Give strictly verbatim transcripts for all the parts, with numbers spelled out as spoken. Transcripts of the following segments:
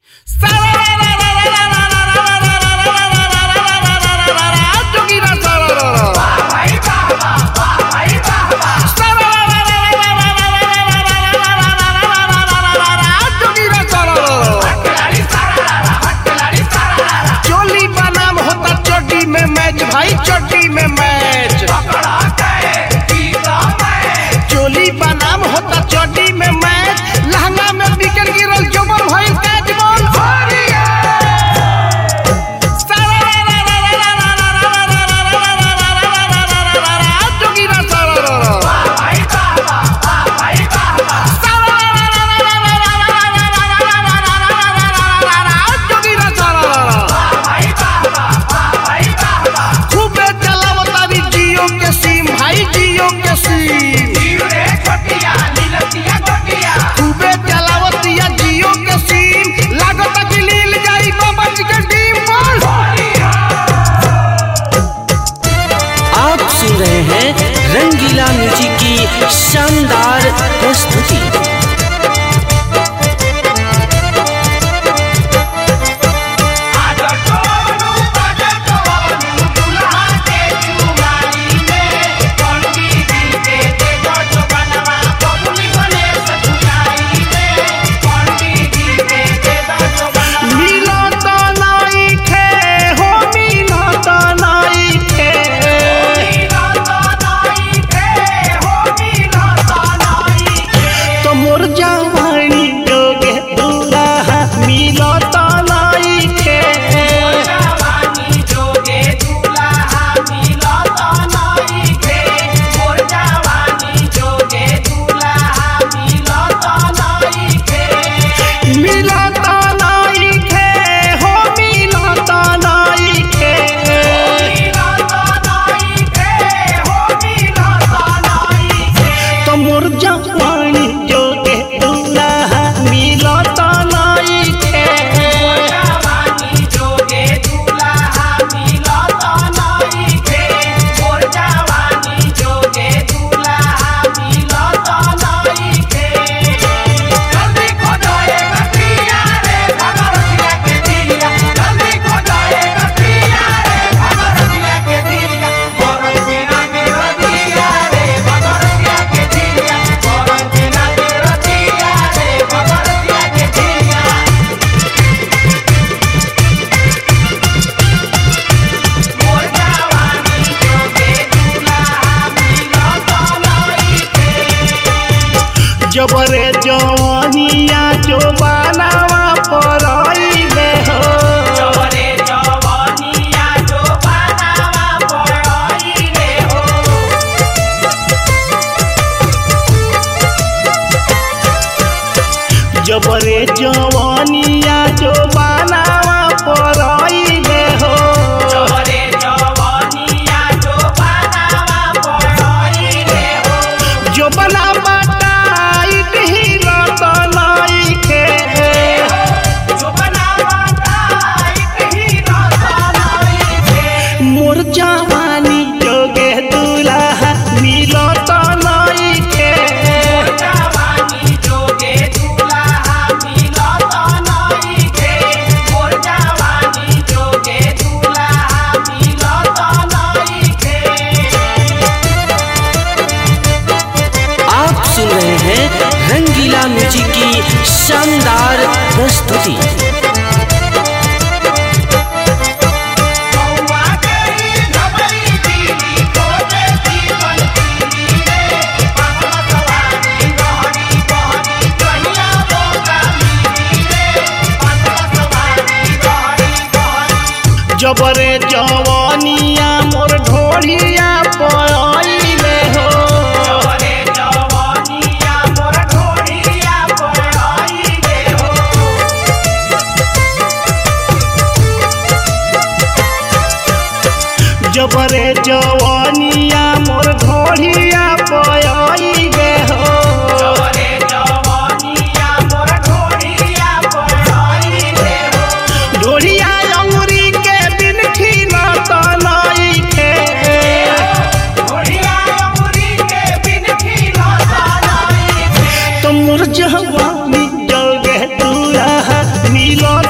चोली बनाम होता चोटी में मैच भाई, चोटी में मैच। चोली बनाम होता चोटी में मैच, लहंगा में बिकर गिरल जोबर भइल काज बोल। खूबे चलावतारी जियो के सिम भाई, जियो के सिम। खूबे चलावतिया जियो के सिम, लागत कि लील जाई बमच के डीम बोल। आप सुन रहे हैं रंगीला म्यूजिक की शानदार प्रस्तुति। जबरे जवानिया जो बनावा पराइले हो, जबरे जवानिया जो बनावा पराइले हो। जबरे जवानिया जो बनावा पराइले हो, जबरे जवानिया जो बनावा पराइले हो। जो बनावा मोर जवानी जोगे दूल्हा मिलो तो नहीं के। मोर जवानी जोगे दूल्हा मिलो तो नहीं के। मोर जवानी जोगे दूल्हा मिलो तो नहीं के। आप सुन रहे हैं रंगीला म्यूजिक की शानदार प्रस्तुति। जबरे जवानिया मोर ढोलिया पराइले हो, जबरे जवानिया मोर ढोलिया पराइले हो। जबरे जवानिया मोर ढोलिया पराइले हो, जबरे जवानिया मोर ढोलिया पराइले हो। ढोलिया अंगुरी के बिन खिला तो नहीं के। ढोलिया अंगुरी के बिन खिला तो नहीं के। तो मोर जवानी जोगे दूल्हा मिलो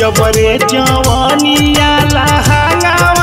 जबरे जवानिया लहंगावा